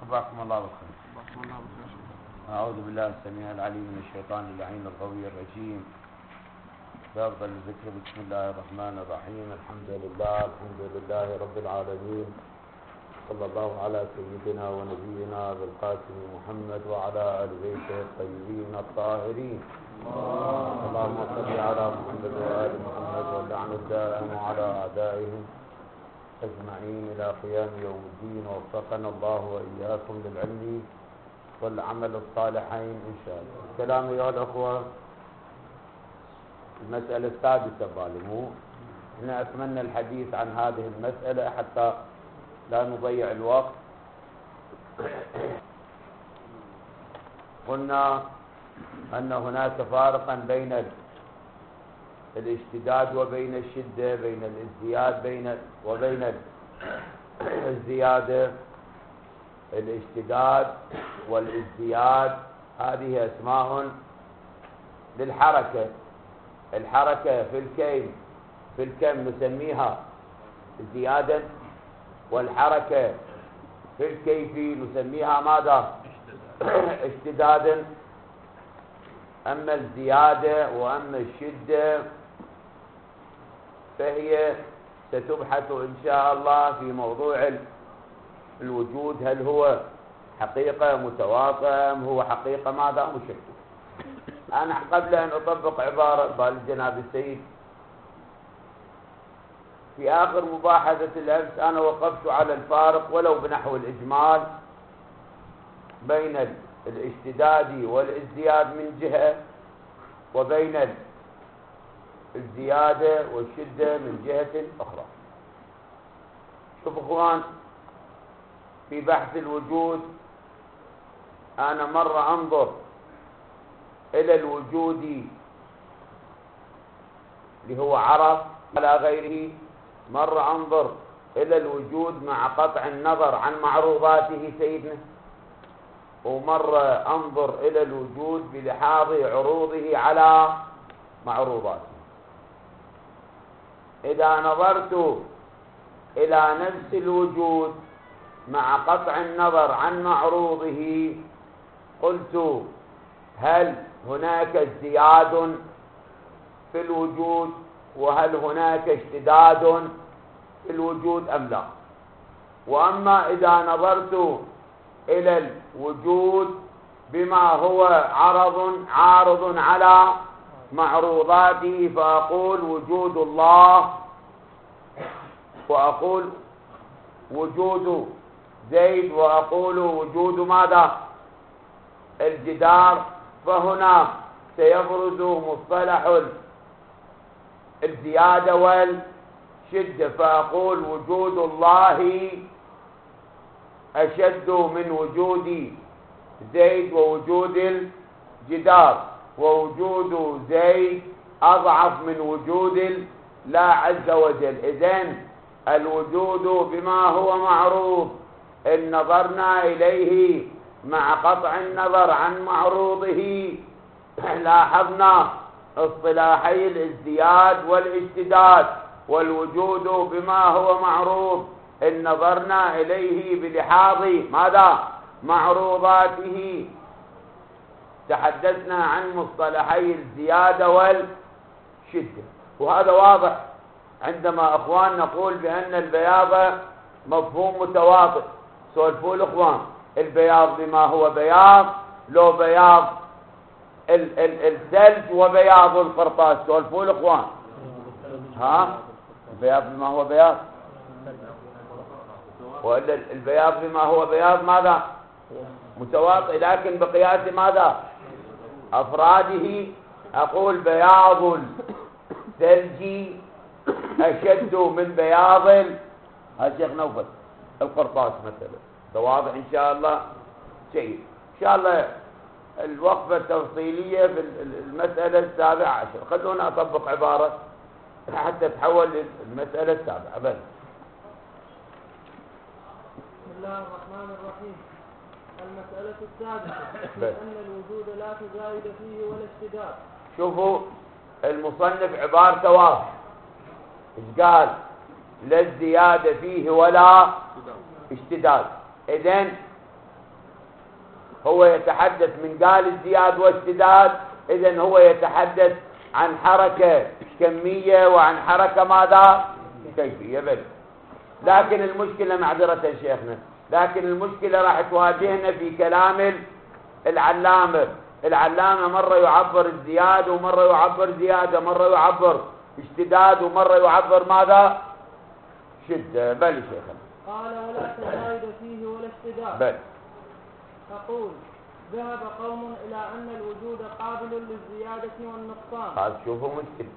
صباحكم الله بالخير. أعوذ بالله السميع العليم من الشيطان اللعين القوي الرجيم. بأفضل الذكر بسم الله الرحمن الرحيم. الحمد لله رب العالمين. صلى الله على سيدنا ونبينا بالقاسم محمد وعلى آل بيته الطيبين الطاهرين. اللهم صل على محمد وآل محمد واللعن الدائم على أعدائهم أجمعين إلى قيام يوم الدين. ووفقنا الله وإياكم للعلم والعمل الصالحين إن شاء الله. الكلام أيها الأخوة، المسألة السادسة ظالموا. هنا أتمنى الحديث عن هذه المسألة حتى لا نضيع الوقت. قلنا أن هناك فارقا بين الاشتداد وبين الشدة، بين الازدياد وبين الزيادة. الاشتداد والازدياد هذه أسماء للحركة. الحركة في الكم نسميها زيادة، والحركة في الكيف نسميها ماذا؟ اشتدادا. أما الزيادة وأما الشدة فهي ستبحث إن شاء الله في موضوع الوجود. هل هو حقيقة متواطئة أم هو حقيقة ماذا مشكل؟ أنا قبل أن أطبق عبارة بالجناب السيد في آخر مباحثة الأمس أنا وقفت على الفارق ولو بنحو الإجمال بين الاشتداد والازدياد من جهة، وبين الزيادة والشدة من جهة أخرى. شوفوا اخوان، في بحث الوجود أنا مرة أنظر إلى الوجود اللي هو عرض على غيره، مرة أنظر إلى الوجود مع قطع النظر عن معروضاته سيدنا، ومرة أنظر إلى الوجود بلحاظ عروضه على معروضاته. إذا نظرت إلى نفس الوجود مع قطع النظر عن معروضه قلت هل هناك ازدياد في الوجود وهل هناك اشتداد في الوجود أم لا؟ وأما إذا نظرت إلى الوجود بما هو عارض على معروضاته فأقول وجود الله، وأقول وجود زيد، وأقول وجود ماذا؟ الجدار. فهنا سيبرز مصطلح الزيادة والشدة، فأقول وجود الله أشد من وجود زيد ووجود الجدار، ووجود زيد أضعف من وجود الله عز وجل. إذن الوجود بما هو معروض إن نظرنا إليه مع قطع النظر عن معروضه لاحظنا اصطلاحي الازدياد والاشتداد. والوجود بما هو معروض إن نظرنا إليه بلحاظ ماذا؟ معروضاته. تحدثنا عن مصطلحي الزيادة والشدة، وهذا واضح عندما أخوان نقول بأن البياض مفهوم متواطئ. سولفوا الأخوان، البياض بما هو بياض، لو بياض الثلج وبياض القرطاس. سولفوا الأخوان، ها؟ البياض بما هو بياض، وإلا البياض بما هو بياض ماذا؟ متواطئ، لكن بقياس ماذا؟ أفراده. أقول بياض الثلج أشد من بياض هذا شيخ نوفل القرطاس مثلا. ده واضح إن شاء الله. شيء إن شاء الله الوقفة التفصيلية في المسألة 17. خلونا أطبق عبارة حتى تحول للمسألة 7. بل بسم الله الرحمن الرحيم. المسألة 7 أن الوجود لا تزايد فيه ولا اشتداد. شوفوا المصنف عبارته واضحة. إيش قال؟ لا ازدياد فيه ولا اشتداد. إذن هو يتحدث من قال الزياد واشتداد، إذن هو يتحدث عن حركة كمية وعن حركة ماذا؟ كيفية بس. لكن المشكلة معذرة شيخنا، لكن المشكلة راح تواجهنا في كلام العلامة. العلامة مرة يعبر الزياد ومرة يعبر زيادة، مرة يعبر اشتداد ومرة يعبر ماذا؟ شدة. بل شيخنا قال ولا تزايد فيه ولا اشتداد. بل تقول ذهب قوم إلى أن الوجود قابل للزيادة والنقصان. قال شوفوا مشكلة،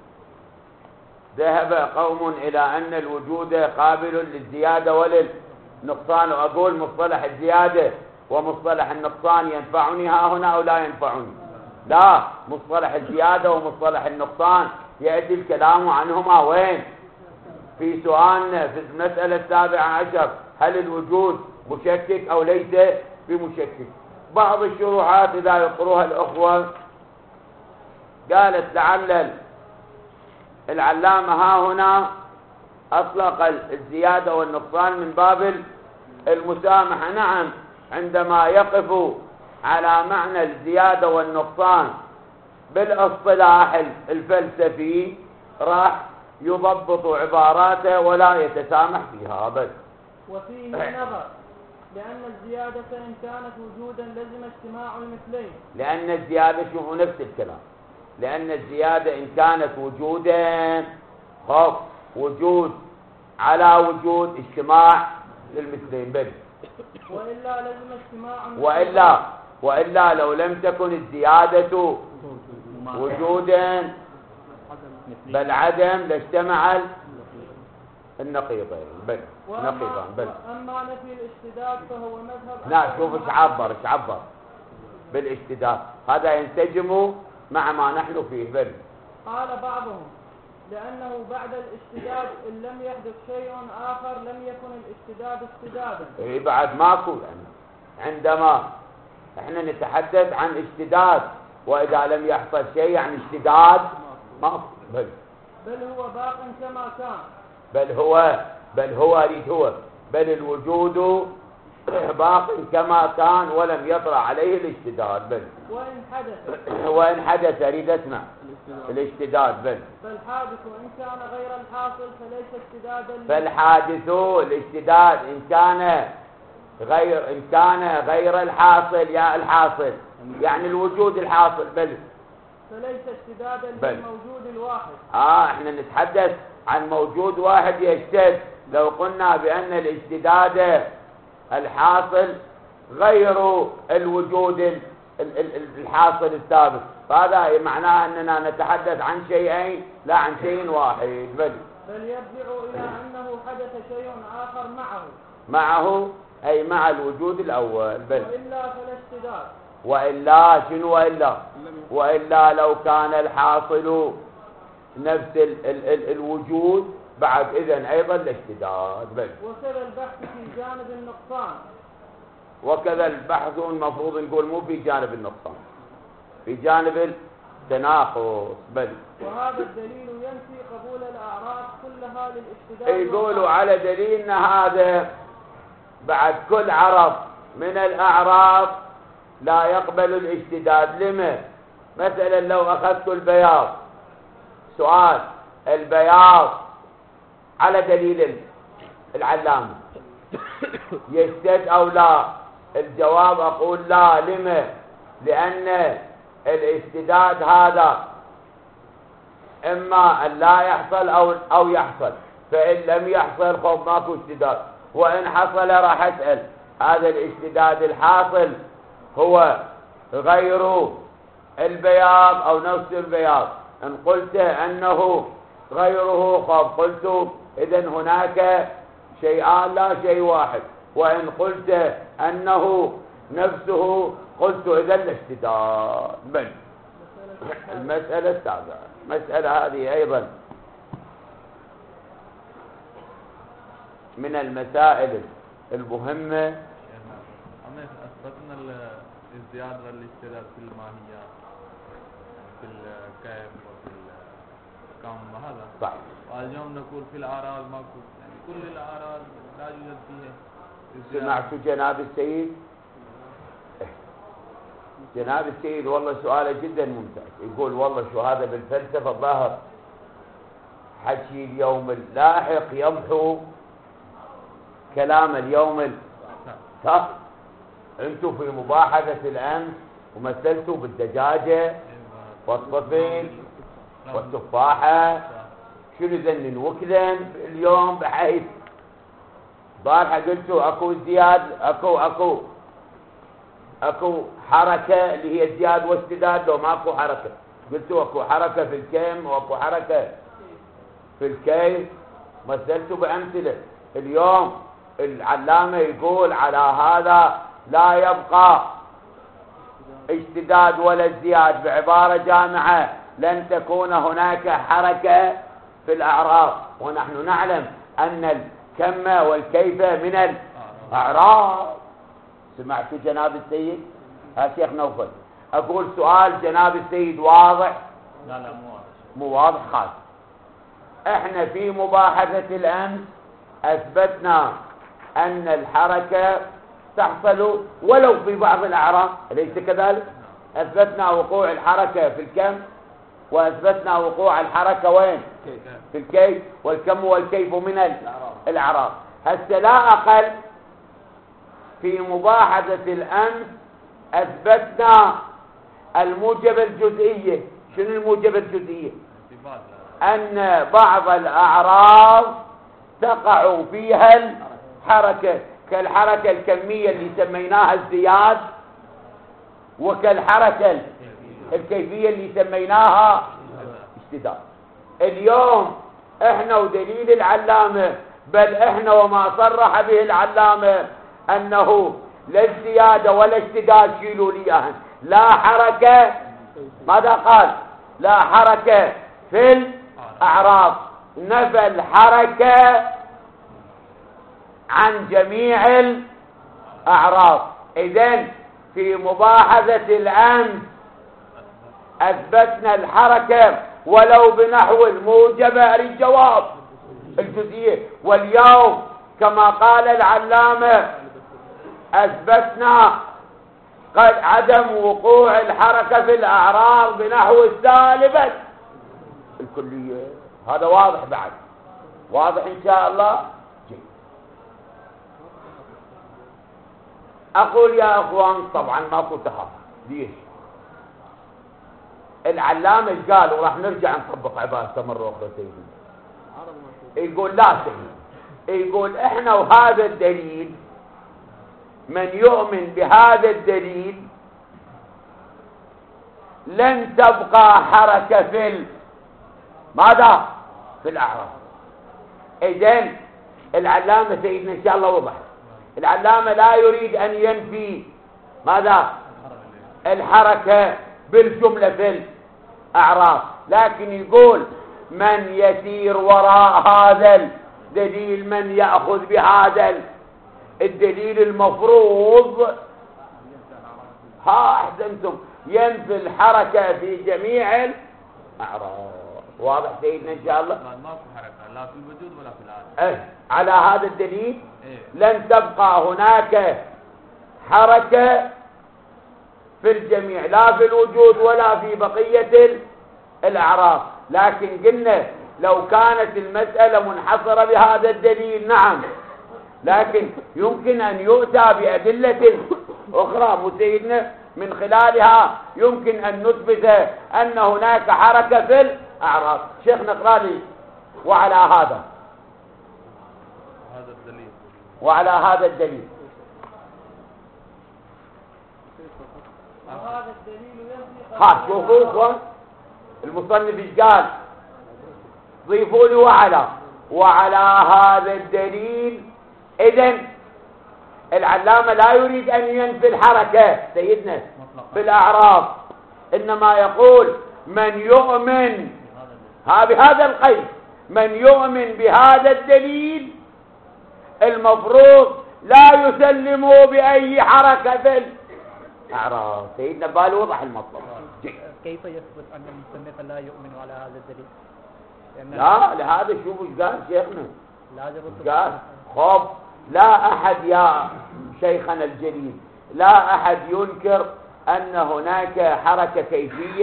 ذهب قوم إلى أن الوجود قابل للزيادة وللنقصان، وأقول مصطلح الزيادة ومصطلح النقصان ينفعني ها هنا أو لا ينفعني؟ لا، مصطلح الزيادة ومصطلح النقصان يأتي الكلام عنهما وين؟ في سؤالنا في المسألة 17، هل الوجود مشكك أو ليس بمشكك؟ بعض الشروحات إذا يقروها الأخوة قالت لعل العلامة ها هنا أطلق الزيادة والنقصان من باب المسامحة. نعم، عندما يقف على معنى الزيادة والنقصان بالاصطلاح الفلسفي راح يضبط عباراته ولا يتسامح فيها أبدا. وفيه نظر، لأن الزيادة إن كانت وجودا لزم اجتماع المثلين. لأن الزيادة شوفوا نفس الكلام، لأن الزيادة إن كانت وجودا وجود على وجود اجتماع للمثلين بل. وإلا لزم اجتماع المثلين. وإلا لو لم تكن الزيادة وجودا بل عدم لاجتمع النقيضين بل نقيضان بل. أما نفي الاشتداد فهو مذهب. لا شوف ايش عبر بالاشتداد، هذا ينسجم مع ما نحن فيه بل. قال بعضهم لأنه بعد الاشتداد إن لم يحدث شيء آخر لم يكن الاشتداد اشتدادا. إيه بعد ماكو يعني. عندما احنا نتحدث عن اشتداد وإذا لم يحصل شيء يعني اشتداد ماكو بل هو باق كما كان. بل بل الوجود باق كما كان ولم يطرأ عليه الاشتداد بل. وإن حدث أريد أسمع الاشتداد بل. فالحادث إن كان غير الحاصل فليس اشتدادا. فالحادث الاشتداد إن كان غير الحاصل يا الحاصل يعني الوجود الحاصل بل. فليس اشتدادا للموجود الواحد. احنا نتحدث عن موجود واحد يشتد. لو قلنا بأن الاشتداد الحاصل غير الوجود الحاصل السابق، فهذا معناه أننا نتحدث عن شيئين لا عن شيء واحد بل يرجع إلى أنه حدث شيء آخر معه أي مع الوجود الأول بل. وإلا فلا اشتداد. وإلا شنو وإلا لو كان الحاصل نفس الوجود بعد إذن أيضا الاشتداد بل. وكذا البحث في جانب النقصان. وكذا البحث المفروض نقول مو في جانب النقصان، في جانب التناقص بل. وهذا الدليل ينفي قبول الأعراض كلها للاشتداد. يقولوا على دليل أن هذا بعد كل عرض من الأعراض لا يقبل الاشتداد. لما؟ مثلا لو أخذت البياض، سؤال البياض على دليل العلامة يشتد أو لا؟ الجواب أقول لا. لما؟ لأن الاشتداد هذا إما أن لا يحصل أو يحصل، فإن لم يحصل خوف ماكو اشتداد، وإن حصل راح أسأل هذا الاشتداد الحاصل هو غير البياض أو نفس البياض؟ إن قلت أنه غيره خوف قلت إذن هناك شيئان لا شيء واحد، وإن قلت أنه نفسه قلت إذن الاشتداد بل. المسألة السابعة، مسألة هذه أيضا من المسائل المهمة. أثبتنا الازدياد والاشتداد في الماهيات في الكيف وفي الكم هذا صح. واليوم نقول في الأعراض ماكو، يعني كل الأعراض لا يوجد فيها. سمعت جناب السيد جناب السيد والله سؤاله جدا ممتاز. يقول والله شو هذا بالفلسفة الظاهر حكي اليوم اللاحق يمحو كلام اليوم التالي. انتم في مباحثة الأمس ومثلتوا بالدجاجة والطفل والتفاحة، شنو ذن وكذا اليوم، بحيث بارحة قلتوا اكو ازدياد، اكو حركة اللي هي ازدياد واستداد، لو ماكو حركة قلتوا اكو حركة في الكم واكو حركة في الكيف، مثلتوا بأمثلة. اليوم العلامة يقول على هذا لا يبقى اشتداد ولا ازدياد، بعبارة جامعة لن تكون هناك حركة في الأعراض، ونحن نعلم أن الكم والكيف من الأعراض. سمعتوا جناب السيد؟ ها شيخ نوفل أقول سؤال جناب السيد واضح؟ لا مو واضح خالص. احنا في مباحثة الأمس أثبتنا أن الحركة تحصل ولو في بعض الأعراض، أليس كذلك؟ أثبتنا وقوع الحركة في الكم، وأثبتنا وقوع الحركة وين؟ في الكيف، والكم والكيف من الأعراض. هسه لا أقل في مباحثة الأمس أثبتنا الموجب الجزئية. شنو الموجب الجزئية؟ أن بعض الأعراض تقع فيها الحركة، كالحركة الكمية اللي سميناها ازدياد، وكالحركة الكيفية اللي سميناها اشتداد. اليوم احنا ودليل العلامة، بل احنا وما صرح به العلامة انه لا ازدياد ولا اشتداد، شيلوا لي اياها، لا حركة، ماذا قال؟ لا حركة في الأعراض، نفى الحركة عن جميع الأعراض. إذن في مباحثة الأمس أثبتنا الحركة ولو بنحو الموجبة الجواب الجزئية، واليوم كما قال العلامة أثبتنا قد عدم وقوع الحركة في الأعراض بنحو السالبة الكلية. هذا واضح بعد؟ واضح إن شاء الله؟ جيد. أقول يا أخوان طبعا ماكو تخاف. ليش؟ العلامة قال، وراح نرجع نطبق عبارته مرة أخرى سيدي، يقول لا سيدي، يقول إحنا وهذا الدليل، من يؤمن بهذا الدليل لن تبقى حركة في ماذا؟ في الأعراض. إذن العلامة سيدنا إن شاء الله وضح، العلامة لا يريد أن ينفي ماذا؟ الحركة بالجملة في الأعراض، لكن يقول من يسير وراء هذا الدليل، من يأخذ بهذا الدليل المفروض، ها أحسنتم، ينفي الحركة في جميع الأعراض. واضح سيدنا إن شاء الله؟ ماكو حركة لا في الوجود ولا في العالم. على هذا الدليل لن تبقى هناك حركة في الجميع، لا في الوجود ولا في بقية الأعراض. لكن قلنا لو كانت المسألة منحصرة بهذا الدليل نعم، لكن يمكن أن يؤتى بأدلة أخرى مسيدنا من خلالها يمكن أن نثبت أن هناك حركة في الأعراض. شيخ نقرأ لي وعلى هذا الدليل، وعلى هذا الدليل، وهذا الدليل ينفي ها شوفوا المصنف ايش قال، ضيفوا لي وعلى هذا الدليل. إذن العلامة لا يريد أن ينفي الحركة سيدنا بالأعراض، إنما يقول من يؤمن بهذا القيد، من يؤمن بهذا الدليل المفروض لا يسلموا بأي حركة في الأعراض. سيدنا بال وضح المطلب. كيف يثبت أن المصنف لا يؤمن على هذا الدليل؟ لا لهذا شوفوا ايش قال شيخنا، لازم قال لا أحد يا شيخنا الجليل، لا أحد ينكر أن هناك حركة كيفية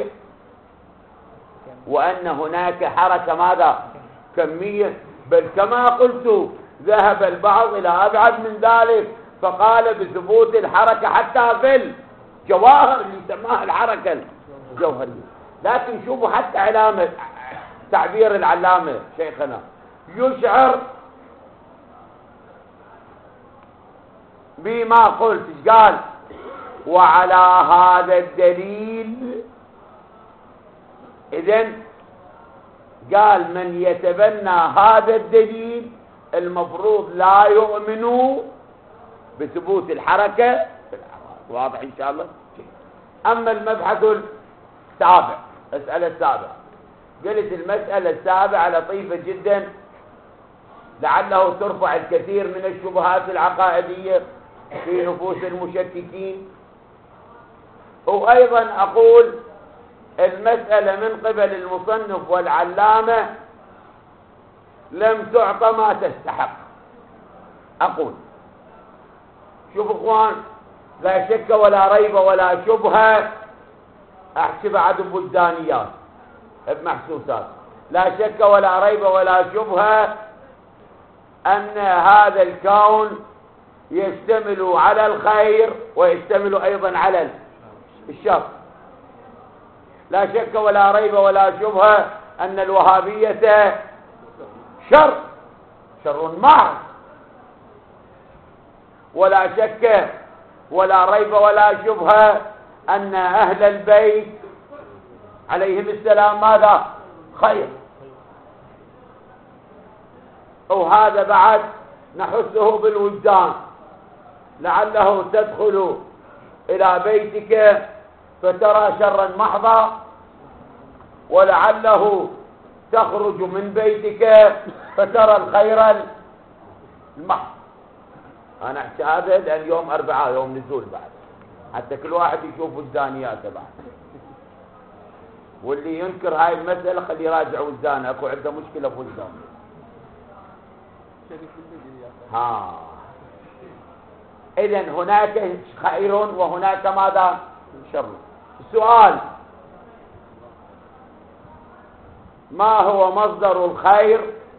وأن هناك حركة ماذا؟ كمية. بل كما قلت ذهب البعض إلى أبعد من ذلك فقال بثبوت الحركة حتى في الجواهر اللي يسماها الحركة الجوهرية. لكن شوفوا حتى علامة تعبير العلامة شيخنا يشعر بما قلت. قال وعلى هذا الدليل إذن قال من يتبنى هذا الدليل المفروض لا يؤمن بثبوت الحركة في الأعراض. واضح إن شاء الله. أما المبحث السابع المسألة السابعة قلت المسألة السابعة لطيفة جدا لعله ترفع الكثير من الشبهات العقائدية في نفوس المشككين. وأيضا أقول المسألة من قبل المصنف والعلامة لم تعطى ما تستحق. أقول شوف اخوان لا شك ولا ريب ولا شبهة احكي بعد بلدانيات بمحسوسات لا شك ولا ريب ولا شبهة أن هذا الكون يشتمل على الخير ويشتمل أيضا على الشر. لا شك ولا ريب ولا شبهة أن الوهابية شر محض. ولا شك ولا ريب ولا شبهة أن أهل البيت عليهم السلام ماذا؟ خير. وهذا بعد نحسه بالوجدان لعله تدخل إلى بيتك فترى شرا محضا ولعله تخرج من بيتك فترى الخير المحض. أنا أحكي هذا لأن يوم أربعاء يوم نزول بعد حتى كل واحد يشوف وجدانياته بعد. واللي ينكر هاي المسألة خليه يراجع وجدانه أكو عنده مشكلة في وجدانه. إذن هناك خير وهناك ماذا؟ شر. السؤال ما هو مصدر الخير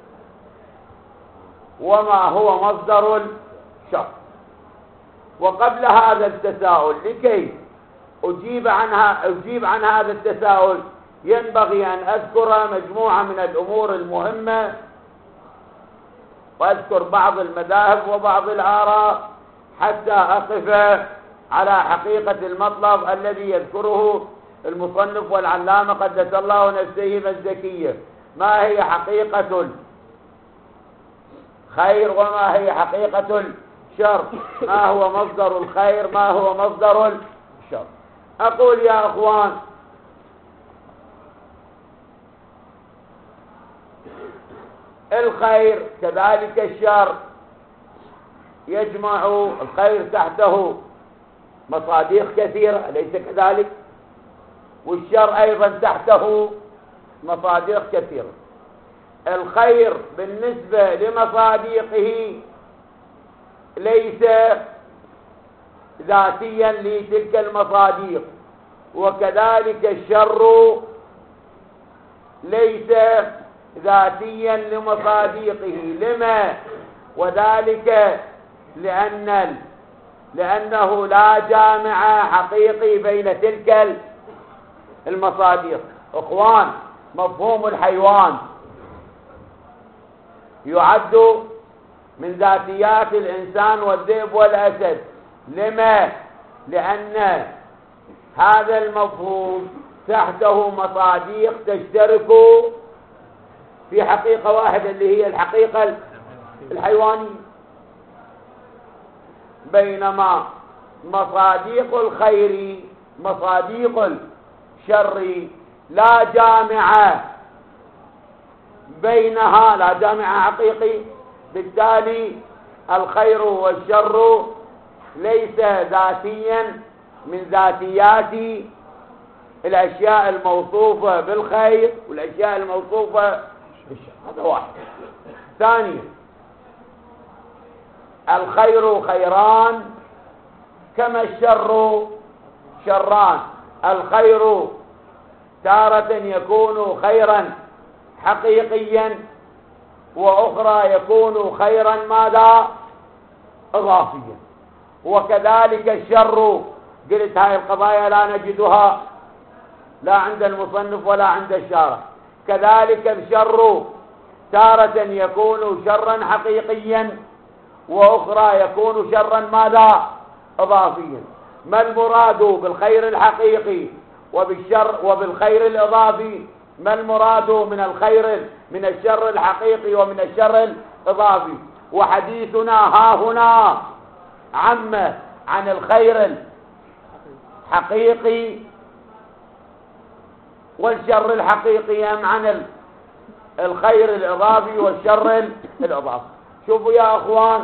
وما هو مصدر الشر؟ وقبل هذا التساؤل لكي أجيب عن هذا التساؤل ينبغي أن أذكر مجموعة من الأمور المهمة وأذكر بعض المذاهب وبعض الآراء حتى أقف على حقيقة المطلب الذي يذكره المصنف والعلامة قدس الله نفسهما الزكية. ما هي حقيقة الخير وما هي حقيقة الشر؟ ما هو مصدر الخير ما هو مصدر الشر؟ أقول يا أخوان الخير كذلك الشر يجمع الخير تحته مصاديق كثيرة أليس كذلك؟ والشر أيضا تحته مصاديق كثيرة. الخير بالنسبة لمصاديقه ليس ذاتيا لتلك المصاديق وكذلك الشر ليس ذاتيا لمصاديقه. لما؟ وذلك لأنه لا جامع حقيقي بين تلك المصاديق. اخوان مفهوم الحيوان يعد من ذاتيات الإنسان والذئب والأسد. لما؟ لأن هذا المفهوم تحته مصاديق تشترك في حقيقة واحدة اللي هي الحقيقة الحيوانية. بينما مصاديق الخير مصاديق الشر لا جامع بينها لا جامع حقيقي. بالتالي الخير والشر ليس ذاتيا من ذاتيات الأشياء الموصوفة بالخير والأشياء الموصوفة بالشر. هذا واحد. ثانيا الخير خيران كما الشر شران. الخير تارة يكون خيرا حقيقيا، وأخرى يكون خيرا ماذا؟ إضافيا. وكذلك الشر، قلت هاي القضايا لا نجدها لا عند المصنف ولا عند الشارح. كذلك الشر تارة يكون شرا حقيقيا، وأخرى يكون شرا ماذا؟ إضافيا. ما المراد بالخير الحقيقي وبالخير الإضافي؟ ما المراد من الشر الحقيقي ومن الشر الإضافي؟ وحديثنا ها هنا عن الخير الحقيقي والشر الحقيقي، أم عن الخير الإضافي والشر الإضافي؟ شوفوا يا أخوان،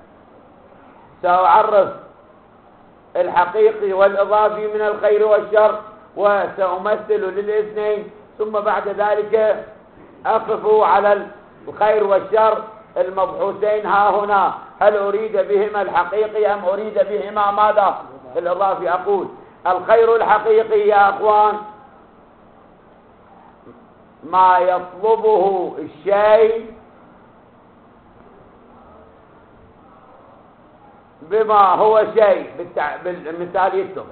سأعرف الحقيقي والإضافي من الخير والشر، وسأمثل للاثنين، ثم بعد ذلك أقف على الخير والشر المبحوثين ها هنا، هل أريد بهما الحقيقي أم أريد بهما ماذا؟ الإضافي. أقول الخير الحقيقي يا أخوان ما يطلبه الشيء بما هو شيء، بالمثال يتضح،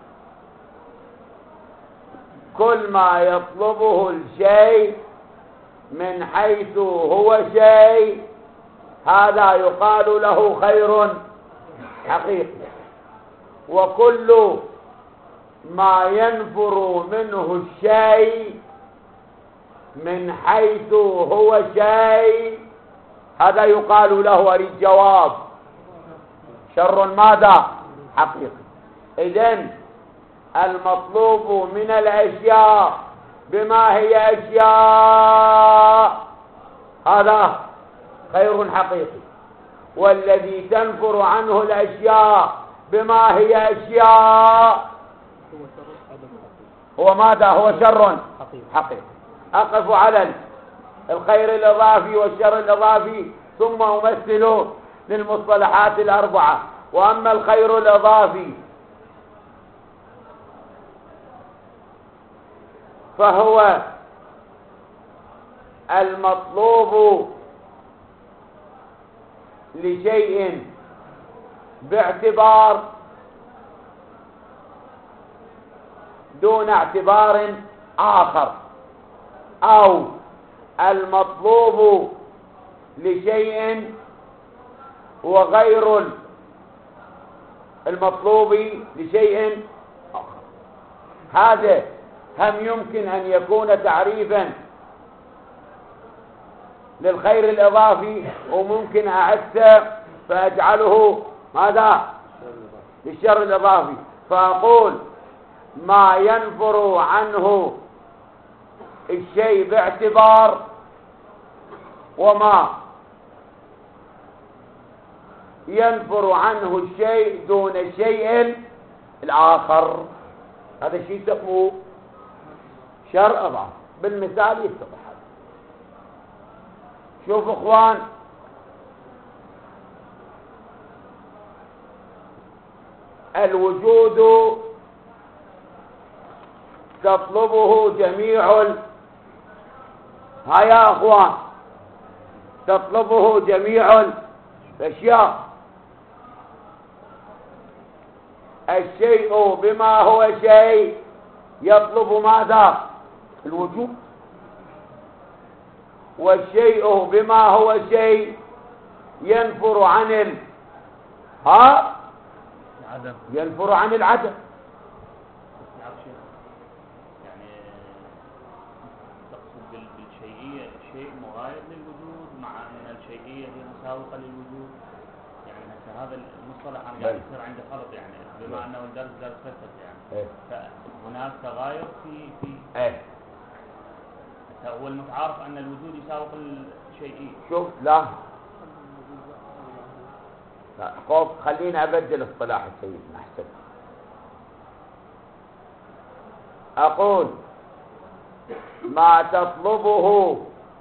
كل ما يطلبه الشيء من حيث هو شيء هذا يقال له خير حقيقي. وكل ما ينفر منه الشيء من حيث هو شيء هذا يقال له، أريد جواب، شر ماذا؟ حقيقي. إذن المطلوب من الأشياء بما هي أشياء هذا خير حقيقي، والذي تنفر عنه الأشياء بما هي أشياء هو ماذا؟ هو شر حقيقي. أقف على الخير الإضافي والشر الإضافي ثم أمثل للمصطلحات الأربعة. وأما الخير الإضافي فهو المطلوب لشيء باعتبار دون اعتبار آخر، أو المطلوب لشيء وغير المطلوب لشيء آخر. هذا هم يمكن أن يكون تعريفا للخير الإضافي، وممكن أعكسه فأجعله ماذا؟ للشر الإضافي. فأقول ما ينفر عنه الشيء باعتبار، وما ينفر عنه الشيء دون الشيء الآخر، هذا الشيء يسموه شر إضافي. بالمثال يتضح. شوفوا اخوان، الوجود تطلبه جميع يا اخوان تطلبه جميع الاشياء. الشيء بما هو شيء يطلب ماذا؟ الوجود. والشيء بما هو شيء ينفر عن العدم، ينفر عن العدم. يعني تقصد بالشيئية شيء مغاير للوجود مع أن الشيئية هي مساوقة للوجود، يعني هذا المصطلح أنا قاعد يصير عندي خلط، يعني بما أنه الدرس درس فلسفة يعني فهناك تغاير في هو المتعارف أن الوجود يساوق الشيئية. شوف لا خوف، خليني أبدل اصطلاح السيد أحسن. أقول ما تطلبه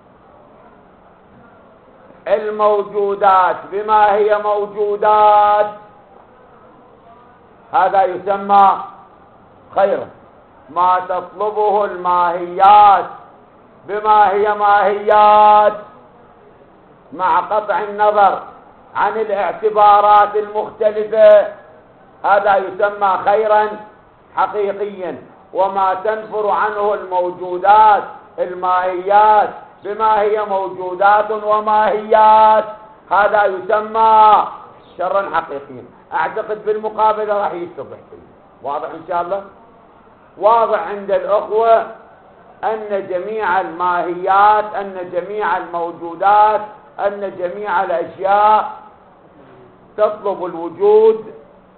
الموجودات بما هي موجودات هذا يسمى خيرا. ما تطلبه الماهيات بما هي ماهيات مع قطع النظر عن الاعتبارات المختلفة، هذا يسمى خيرا حقيقيا. وما تنفر عنه الموجودات الماهيات بما هي موجودات وماهيات، هذا يسمى شرا حقيقيا. اعتقد بالمقابلة راح يتضح. واضح ان شاء الله؟ واضح عند الاخوة ان جميع الماهيات، ان جميع الموجودات، ان جميع الاشياء تطلب الوجود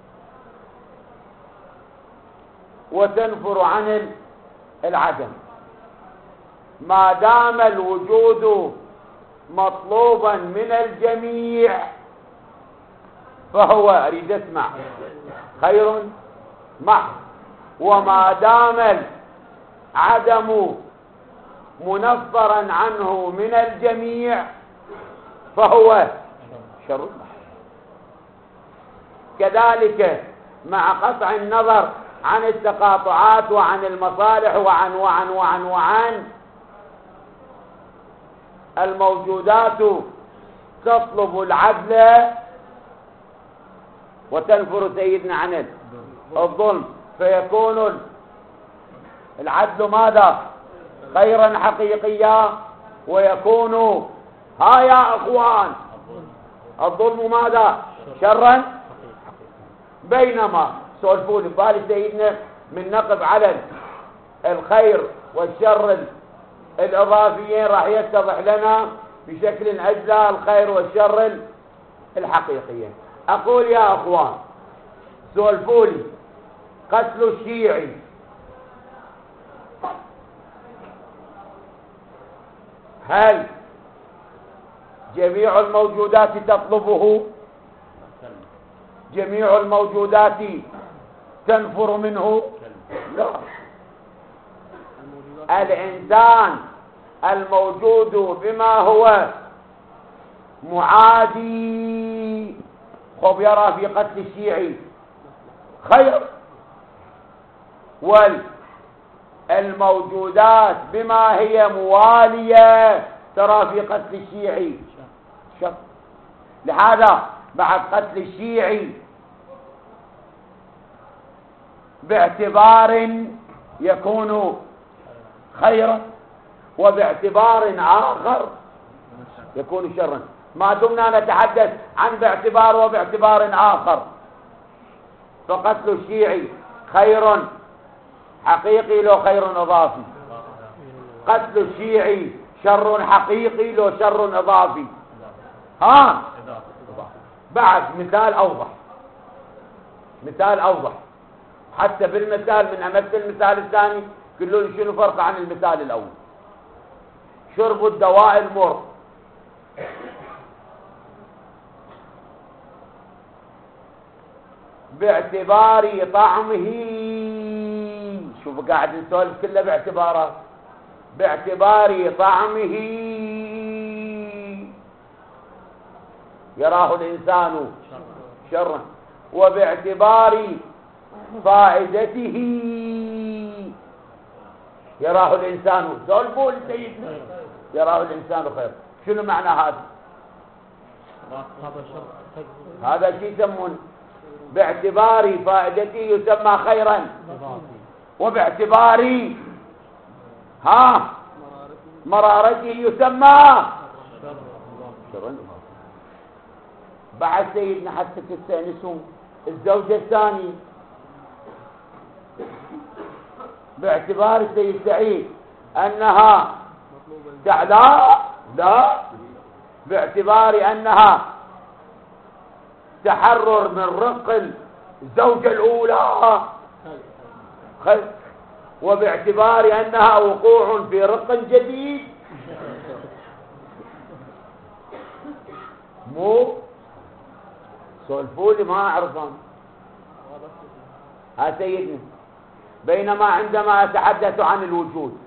وتنفر عن العدم. ما دام الوجود مطلوبا من الجميع فهو، اريد اسمع، خير محض. وما دام العدم منفرا عنه من الجميع فهو شر محض. كذلك مع قطع النظر عن التقاطعات وعن المصالح وعن الموجودات تطلب العدل وتنفر سيدنا عن الظلم، فيكون العدل ماذا؟ خيرا حقيقيا. ويكون ها يا اخوان الظلم ماذا؟ شرا. بينما سولفوا لي بالي سيدنا من نقب على الخير والشر الاضافيين راح يتضح لنا بشكل اجزاء الخير والشر الحقيقيين. اقول يا اخوان سولفوا لي قتل الشيعي هل جميع الموجودات تطلبه؟ جميع الموجودات تنفر منه؟ لا. الإنسان الموجود بما هو معادي خب يرى في قتل الشيعي خير، والموجودات بما هي موالية ترى في قتل الشيعي شر. لهذا بعد قتل الشيعي باعتبار يكون خيرا وباعتبار آخر يكون شرا. ما دمنا نتحدث عن باعتبار وباعتبار آخر، فقتل الشيعي خير حقيقي لو خير إضافي، قتل الشيعي شر حقيقي لو شر إضافي. ها بعد مثال أوضح، مثال أوضح حتى بالمثال من أمثل المثال الثاني قلوا لي شنو فرق عن المثال الأول. شرب الدواء المر باعتبار طعمه، شوف قاعد نسولف كله باعتبارات، باعتبار طعمه يراه الإنسان شرا، وباعتبار فائدته يراه الإنسان سولفوا لسيدنا يراه الإنسان خير. شنو معنى هذا؟ هذا شيء يسمون باعتبار فائدته يسمى خيرا، وباعتبار مرارته يسمى شرا. بعد سيدنا حتى تستأنسوا الزوجة الثانية باعتبار السيد سعيد أنها لا باعتبار أنها تحرر من رق الزوجة الأولى، وباعتبار أنها وقوع في رق جديد. مو سولفولي ما أعرفهم ها سيدنا. بينما عندما أتحدث عن الوجود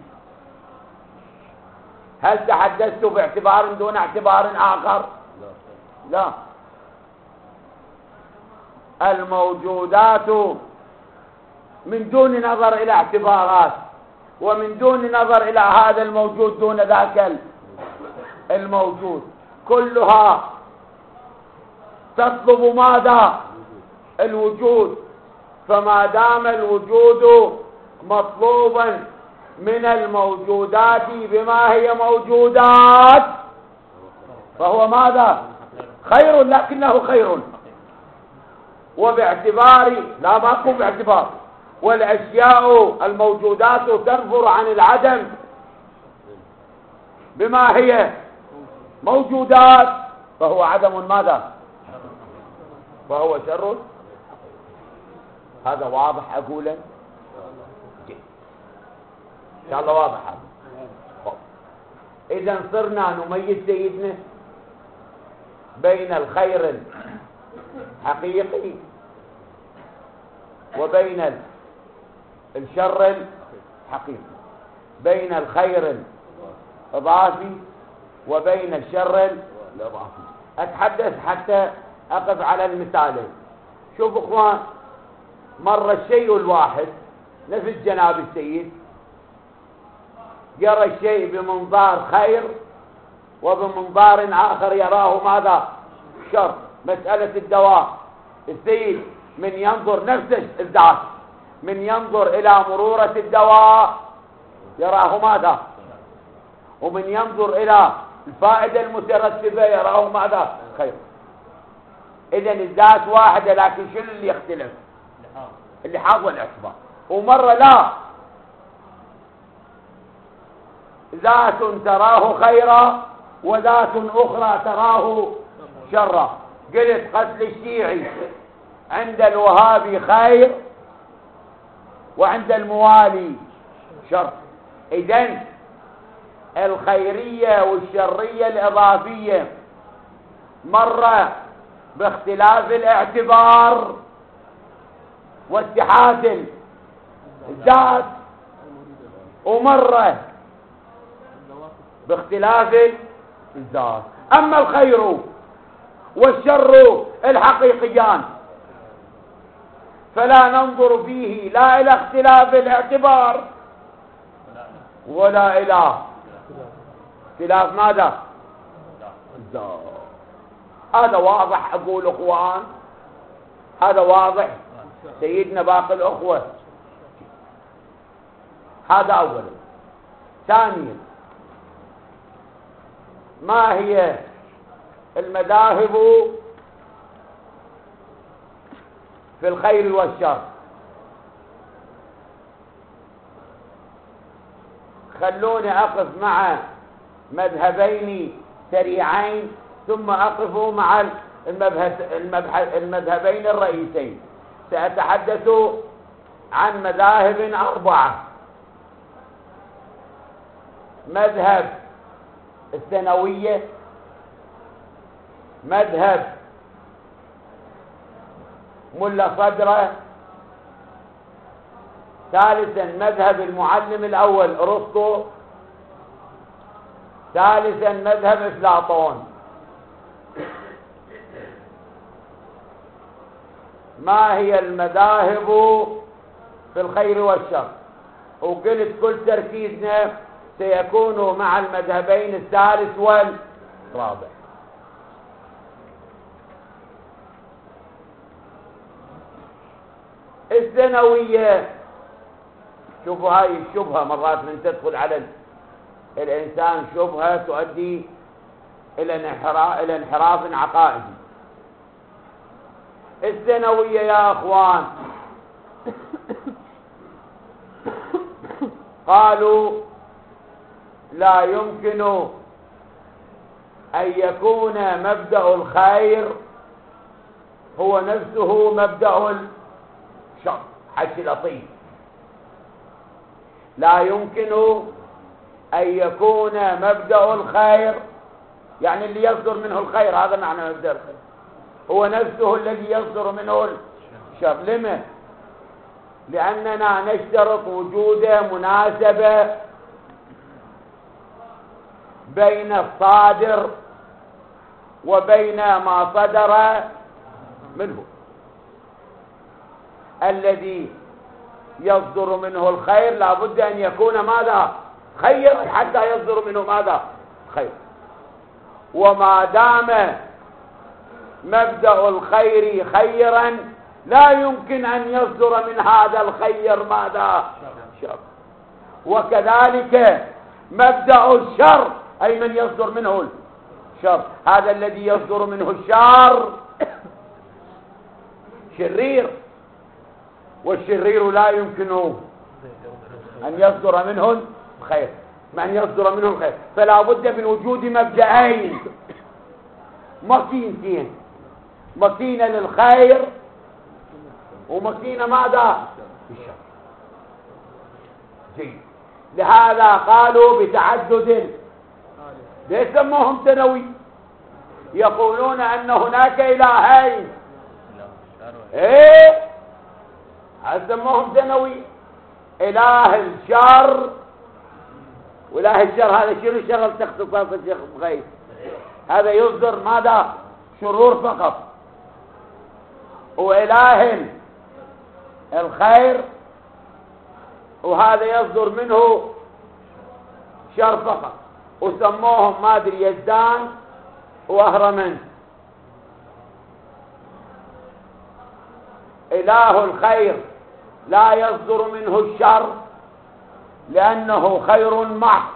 هل تحدثت باعتبار دون اعتبار آخر؟ لا. الموجودات من دون نظر إلى اعتبارات، ومن دون نظر إلى هذا الموجود دون ذاك الموجود، كلها تطلب ماذا؟ الوجود. فما دام الوجود مطلوبا من الموجودات بما هي موجودات فهو ماذا؟ خير، لكنه خير. وباعتبار، لا ما أقول باعتبار، والأشياء الموجودات تنفر عن العدم بما هي موجودات فهو عدم ماذا؟ فهو شر. هذا واضح أقوله؟ إن شاء الله واضح هذا. إذا صرنا نميز سيدنا بين الخير الحقيقي وبين الشر الحقيقي، بين الخير الإضافي وبين الشر الإضافي. أتحدث حتى أقف على المثالين. شوف إخوان، مر الشيء الواحد نفس جناب السيد يرى الشيء بمنظار خير وبمنظار آخر يراه ماذا؟ شر. مسألة الدواء، السيد من ينظر نفس الذات، من ينظر إلى مرورة الدواء يراه ماذا؟ ومن ينظر إلى الفائدة المترتبة يراه ماذا؟ خير. إذن الذات واحدة، لكن شنو اللي يختلف؟ اللحاظ والاعتبار. ومرة لا، ذات تراه خيرا وذات أخرى تراه شرا. قلت قتل الشيعي عند الوهابي خير وعند الموالي شر. إذن الخيرية والشرية الإضافية مرة باختلاف الاعتبار واتحاد الذات، ومرة باختلاف الذات. أما الخير والشر الحقيقيان فلا ننظر فيه لا إلى اختلاف الاعتبار ولا إلى اختلاف ماذا؟ الذات. هذا واضح أقول أخوان، هذا واضح سيدنا باقي الأخوة. هذا أولا. ثانيا، ما هي المذاهب في الخير والشر؟ خلوني أقف مع مذهبين سريعين ثم أقف مع المذهبين الرئيسين. سأتحدث عن مذاهب 4: مذهب الثانوية، مذهب ملا صدرة، ثالثا مذهب المعلم الأول أرسطو، ثالثا مذهب أفلاطون. ما هي المذاهب في الخير والشر؟ وقلت كل تركيزنا سيكون مع المذهبين الثالث والرابع. الثانوية، شوفوا هاي الشبهة مرات من تدخل على الإنسان، شبهة تؤدي إلى انحراف عقائدي. الثانوية يا أخوان قالوا لا يمكن أن يكون مبدأ الخير هو نفسه مبدأ الشر. حكي لطيف. لا يمكن أن يكون مبدأ الخير، يعني اللي يصدر منه الخير، هذا معنى مبدأ الخير، هو نفسه الذي يصدر منه الشر. لما؟ لأننا نشترط وجود مناسبة بين الصادر وبين ما صدر منه. الذي يصدر منه الخير لابد أن يكون ماذا؟ خيرا حتى يصدر منه ماذا؟ خير. وما دام مبدأ الخير خيرا لا يمكن أن يصدر من هذا الخير ماذا؟ شر. وكذلك مبدأ الشر أي من يصدر منه الشر، هذا الذي يصدر منه الشر شرير، والشرير لا يمكن أن يصدر منه الخير، من يصدر منه الخير، فلا بد من وجود مبدأين مكينتين، مكينة للخير ومكينة ماذا؟ للشر. جيد. لهذا قالوا بتعدد، يسموهم ثانوي، يقولون أن هناك إلهين، ايه يسموهم ثانوي، إله الشر وإله الشر. هذا شنو شغل اختصاص الشيخ بغيث؟ هذا يصدر ماذا؟ شرور فقط. وإله الخير وهذا يصدر منه شر فقط، وسموهم ما ادري يزدان واهرمن. إله الخير لا يصدر منه الشر لأنه خير محض،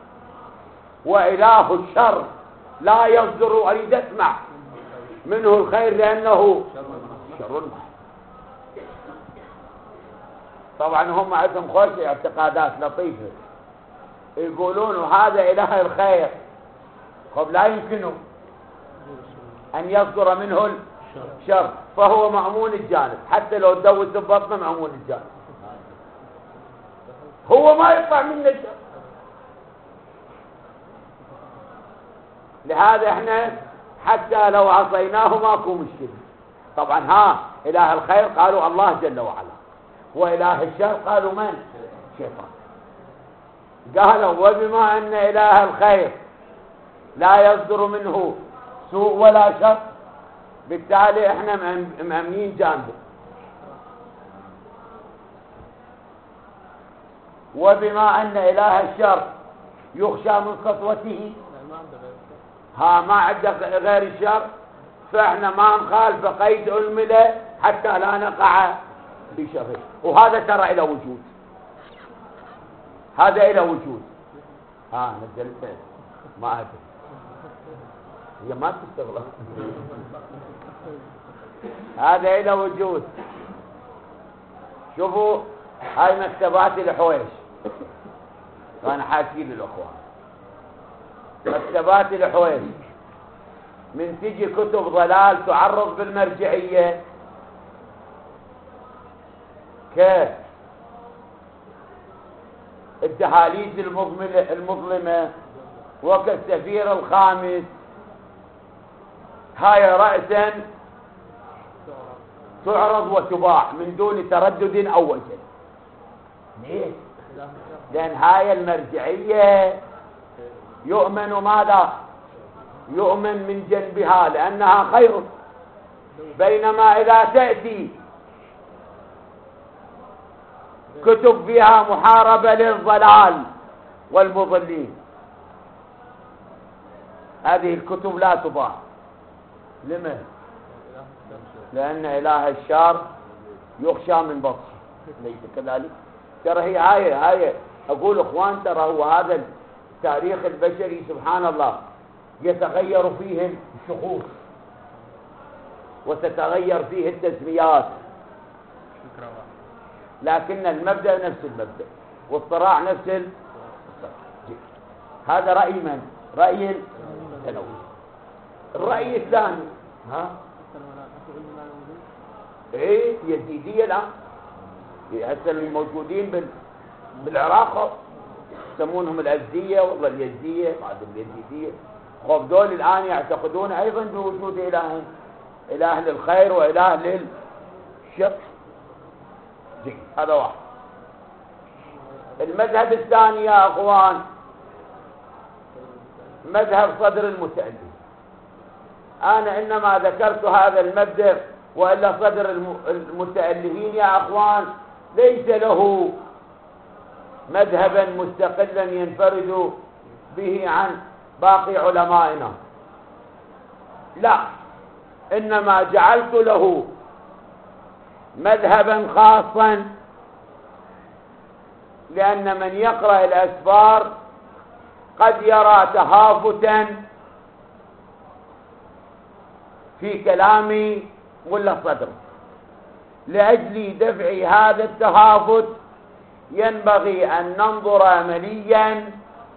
وإله الشر لا يصدر، أريد أسمع، منه الخير لأنه شر محض. طبعا هم عندهم خوش اعتقادات لطيفة، يقولون هذا إله الخير طب لا يمكنه أن يصدر منه الشر، فهو مأمون الجانب، حتى لو تدوس ببطنه مأمون الجانب، هو ما يطلع منه الشر. لهذا احنا حتى لو عصيناه ماكو مشكلة. طبعا إله الخير قالوا الله جل وعلا، وإله الشر قالوا من؟ شيطان. قالوا وبما أن إله الخير لا يصدر منه سوء ولا شر، بالتالي احنا مأمنين جانبه. وبما أن إله الشر يخشى من سطوته، ما عندك غير الشر، فاحنا ما نخالف قيد علمنا حتى لا نقع بشره. وهذا ترى إلى وجود، هذا إلى وجود. نزلت ما أدري، هي ما تستغرب. هذا إلى وجود. شوفوا هاي مكتبات الحويش، أنا حاكي للأخوان، مكتبات الحويش من تجي كتب ضلال تعرض بالمرجعية كالدهاليز المظلمة وكالسفير الخامس، هاي رأسا تعرض وتباع من دون تردد أو وجه. ليه؟ لأن هاي المرجعية يؤمن ماذا؟ يؤمن من جنبها لأنها خير، بينما إذا تأتي كتب فيها محاربة للضلال والمضلين، هذه الكتب لا تباع. لما؟ لأن إله الشر يخشى من بطشه، ليس كذلك؟ ترى هي آية أقول إخوان، ترى هو هذا التاريخ البشري سبحان الله يتغير فيه الشخوص وتتغير فيه التسميات، لكن المبدأ نفس المبدأ والصراع نفس الصراع. هذا رأي من؟ رأي الثانوي. الرأي الثاني ايه يزيدية الآن، هسه الموجودين بالعراق يسمونهم الأزدية والله اليزدية بعد اليزيدية. خب دول الآن يعتقدون أيضا بوجود إلهين، إله للخير وإله للشر. هذا واحد. المذهب الثاني يا أخوان مذهب صدر المتألف. أنا إنما ذكرت هذا المبدأ، وإلا صدر المتألفين يا أخوان ليس له مذهبا مستقلا ينفرد به عن باقي علمائنا، لا، إنما جعلت له مذهبا خاصا، لأن من يقرأ الأسفار قد يرى تهافتا في كلام ملا صدر. لأجل دفع هذا التهافت ينبغي أن ننظر مليا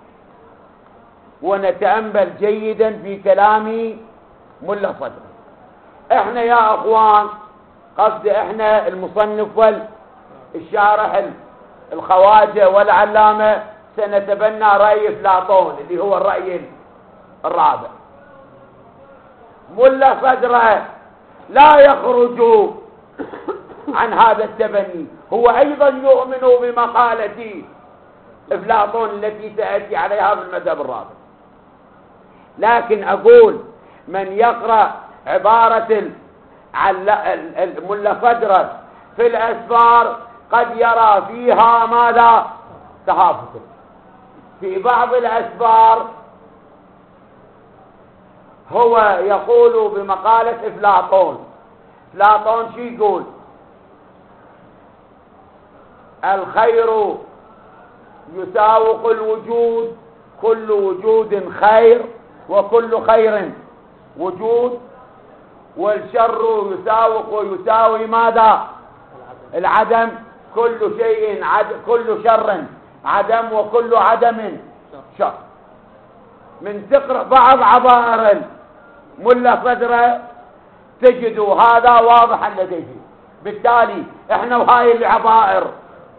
ونتأمل جيدا في كلام ملا صدر. احنا يا اخوان، قصد احنا المصنف والشارح الخواجة والعلامة سنتبنى رأي أفلاطون اللي هو الرأي الرابع. ملا صدر لا يخرج عن هذا التبني، هو أيضا يؤمن بمقالة أفلاطون التي سأتي عليها في المذهب الرابع. لكن أقول من يقرأ عبارة ملا صدر في الأسفار قد يرى فيها ماذا؟ تهافت. في بعض الأسفار هو يقول بمقالة أفلاطون. أفلاطون شو يقول؟ الخير يساوق الوجود، كل وجود خير وكل خير وجود، والشر يساوق ويساوي ماذا؟ العدم، كل شيء كل شر عدم وكل عدم شر. من تقرأ بعض عبائر ملا صدر تجد هذا واضحا لديه. بالتالي احنا وهاي العبائر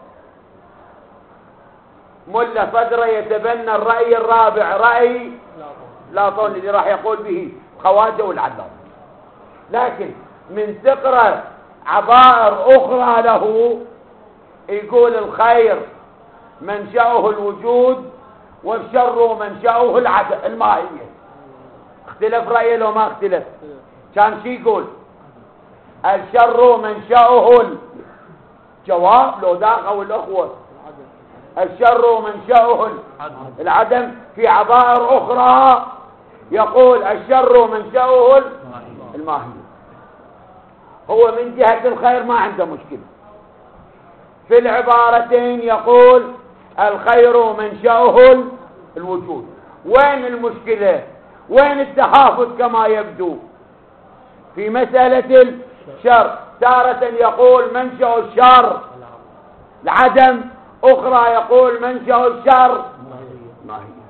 ملا صدر يتبنى الرأي الرابع، رأي أفلاطون اللي راح يقول به خواجة والعلامة. لكن من تقرأ عبائر أخرى له يقول الخير منشأه الوجود والشر منشأه العدم الماهية. اختلف رأيه لو ما اختلف؟ كان شي يقول الشر منشأه الجواب لو داخل الأخوة، الشر منشأه العدم. في عبائر أخرى يقول الشر منشأه الماهية. هو من جهة الخير ما عنده مشكلة. في العبارتين يقول الخير منشأه الوجود. وين المشكلة؟ وين التحافظ؟ كما يبدو في مسألة الشر تارة يقول منشأ الشر العدم، أخرى يقول منشأ الشر ماهية.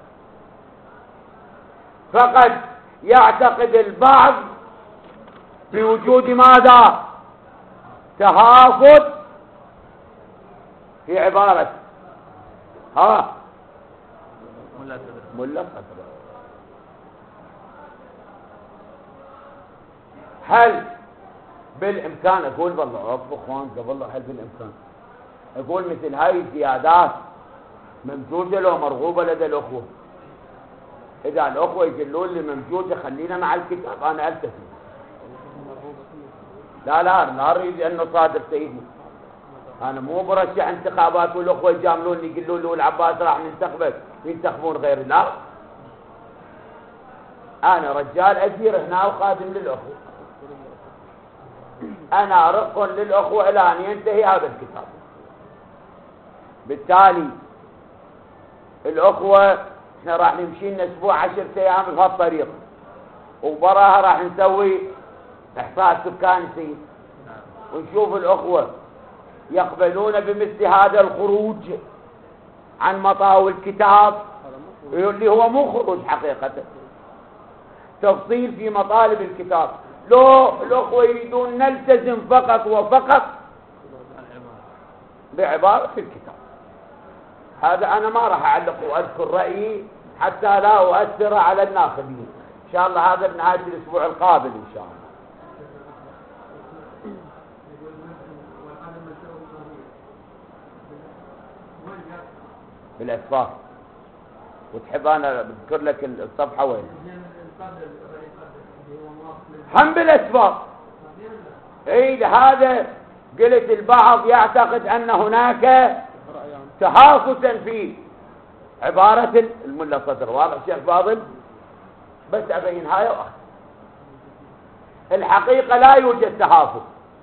فقد يعتقد البعض بوجود ماذا؟ تهافت في عبارة ملا صدر. هل بالإمكان أقول والله رب أخوان قبل هل بالإمكان أقول مثل هاي الزيادات ممجوزة لو مرغوبة لدى الأخوة؟ إذا الأخوة يقولون لي ممجوزة خلينا مع الكتاب أنا ألتفت. لا أريد أن نصادر سيدنا. أنا مو برشح انتخابات والأخوة يجاملوني يقولون له العباس راح ننتخبك ينتخبون غيري. لا، أنا رجال أجير هنا وخادم للأخوة، أنا رق للأخوة إلى أن ينتهي هذا الكتاب. بالتالي الأخوة احنا راح نمشي لنا أسبوع 10 أيام بهالطريقة، وبراها راح نسوي إحصاء سكاني ونشوف الأخوة يقبلون بمثل هذا الخروج عن مطاوي الكتاب اللي هو مو خروج حقيقة، تفصيل في مطالب الكتاب. لو الأخوة يريدون نلتزم فقط وفقط بعبارة في الكتاب، هذا أنا ما راح أعلق وأذكر رأيي حتى لا أؤثر على الناخبين. إن شاء الله هذا بنهاية الأسبوع القابل إن شاء الله. بالأسفار. وتحب أنا بذكر لك الصفحة وين؟ هم بالأسفار. إيه هذا قلت البعض يعتقد أن هناك تهافتا في عبارة الملا صدر. واضح شيخ فاضل؟ بس أبين هاي وآخر. الحقيقة لا يوجد تهافت.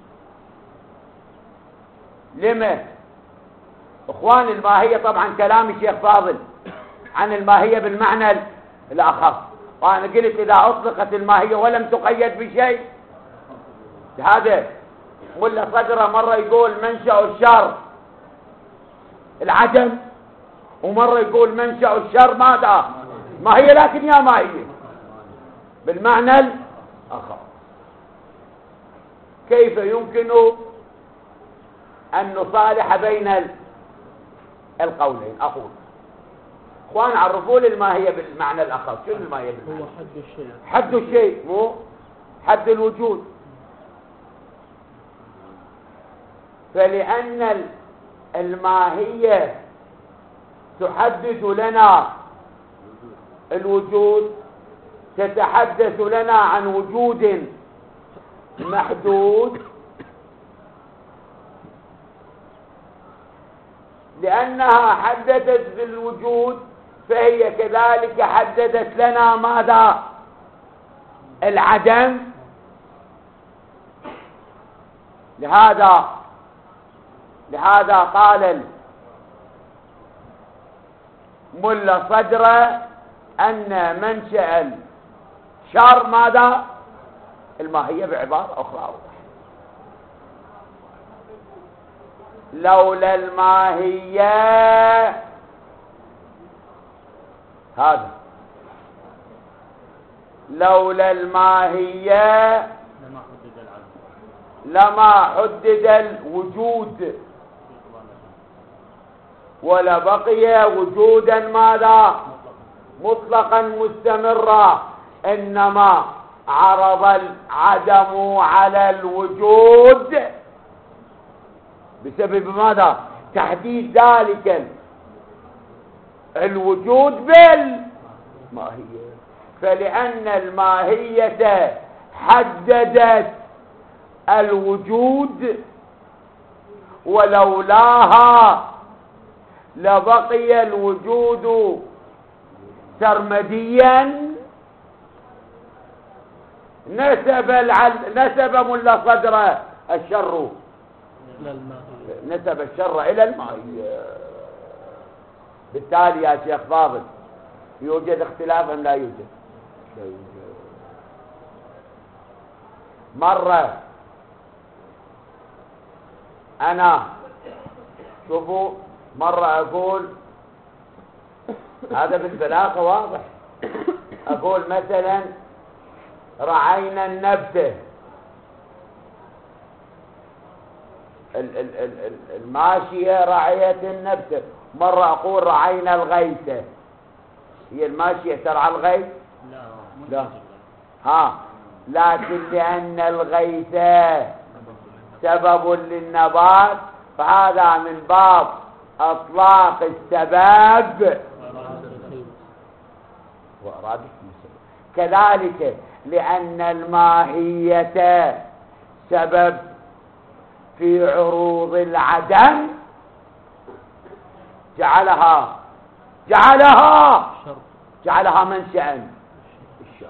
لما اخوان الماهية طبعا كلام الشيخ فاضل عن الماهية بالمعنى الأخص، وأنا قلت إذا أطلقت الماهية ولم تقيد بشيء، هذا ملا صدره مرة يقول منشأ الشر العدم، ومرة يقول منشأ الشر ماذا؟ ماهية، لكن يا ماهية بالمعنى الأخص. كيف يمكن أن نصالح بين القولين؟ أقول اخوان عرفوا لي الماهية بالمعنى الأخص. شنو الماهية بالمعنى؟ هو حد الشيء. حد الشيء، مو حد الوجود. فلأن الماهية تحدد لنا الوجود، تتحدث لنا عن وجود محدود، لأنها حددت بالوجود فهي كذلك حددت لنا ماذا؟ العدم. لهذا قال ملا صدره أن منشأ الشر ماذا؟ الماهية. بعبارة أخرى، لولا الماهية هذا، لولا الماهية لما حدد الوجود، ولبقي وجودا ماذا؟ مطلقا مستمرا. إنما عرض العدم على الوجود بسبب ماذا؟ تحديد ذلك الوجود بالماهية. فلأن الماهية حددت الوجود، ولولاها لبقي الوجود سرمديا، نسب ملا صدره الشر، نسب الشر إلى الماهية. بالتالي يا شيخ فاضل يوجد اختلاف أم لا يوجد؟ لا يوجد. مرة أنا شوفوا، مرة أقول هذا بالبلاغة واضح، أقول مثلا رعينا النبتة، الماشية رعيت النبتة. مرة أقول رعينا الغيثة، هي الماشية ترعى الغيث؟ لا. لكن لأن الغيثة سبب للنبات، فهذا من باب أطلاق السبب وأراد السبب. كذلك لأن الماهية سبب في عروض العدم، جعلها منشأ الشر.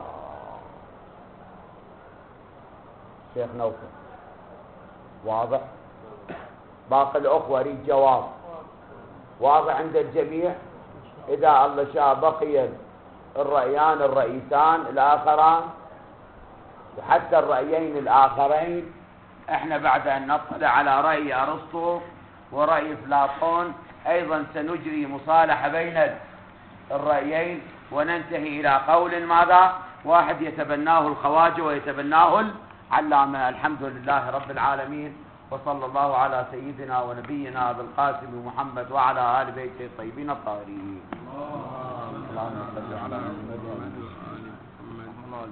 شيخ نوفل واضح؟ باقي الأخوة يريد جواب واضح عند الجميع. إذا الله شاء بقي الرأيان الرئيسان الآخران، وحتى الرأيين الآخرين احنا بعد أن نطلع على رأي أرسطو ورأي أفلاطون أيضا سنجري مصالحة بين الرأيين، وننتهي إلى قول ماذا؟ واحد يتبناه الخواجة ويتبناه العلامة. الحمد لله رب العالمين، وصلى الله على سيدنا ونبينا أبي القاسم محمد وعلى آل بيته الطيبين الطاهرين. اللهم صل على محمد.